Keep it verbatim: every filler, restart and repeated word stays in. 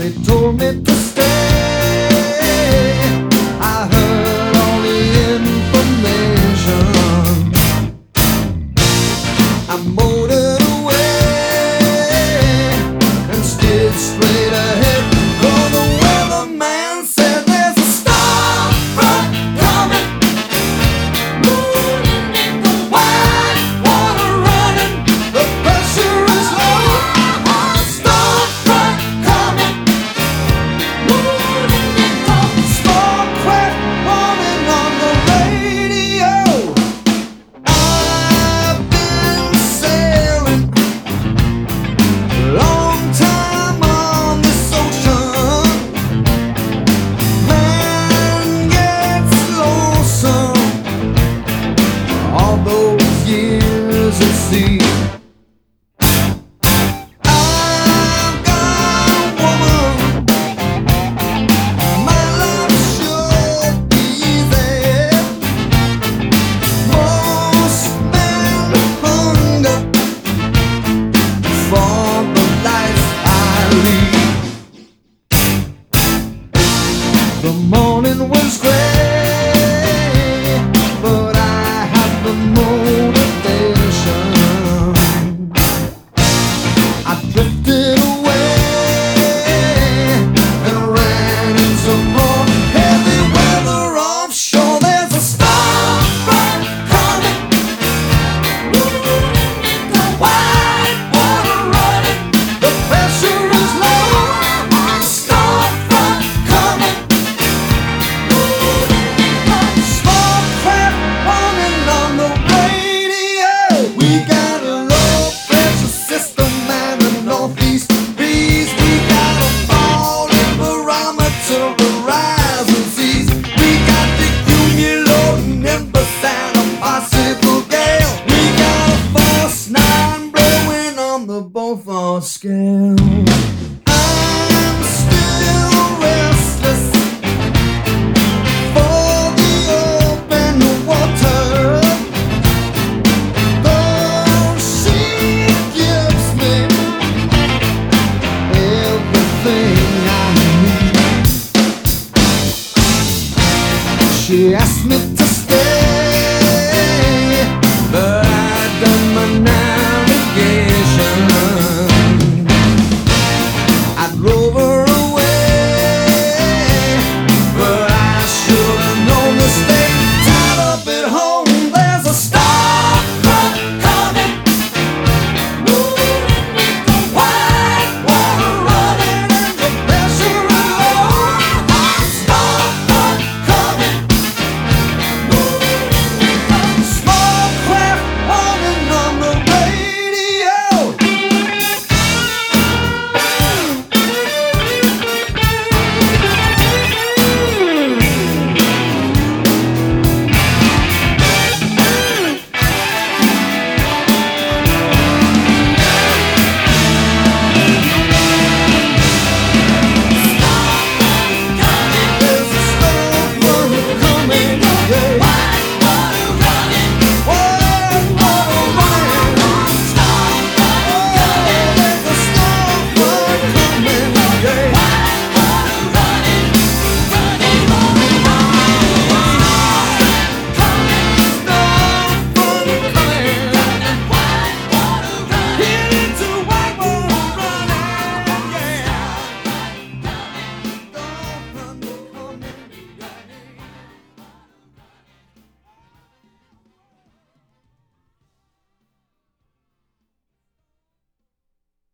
They told me to stay. I heard all the information. I motored away and steered straight ahead. Oh, the weatherman said there's a storm front coming, moving in the white water running. The pressure is low. Storm front coming, moving in the smoke crack warning on the radio. I've been sailing long time on this ocean. Man gets lonesome all those years at sea. I've got a woman, my life should be easy. Most men hunger for the life I lead. The morning was gray, but I had the motivation. I drifted away and ran into more heavy weather offshore. There's a storm front coming, moving in the white water running. The pressure is low. Storm front coming, moving in the smoke crack warning on the radio. We got a low pressure system and a northeast breeze. We got a falling barometer of rising seas. We got the cumulative nimbus and a possible gale. We got a force nine blowing on the Beaufort scale. I'm still restless for the open water. Though she gives me everything I need. She asked me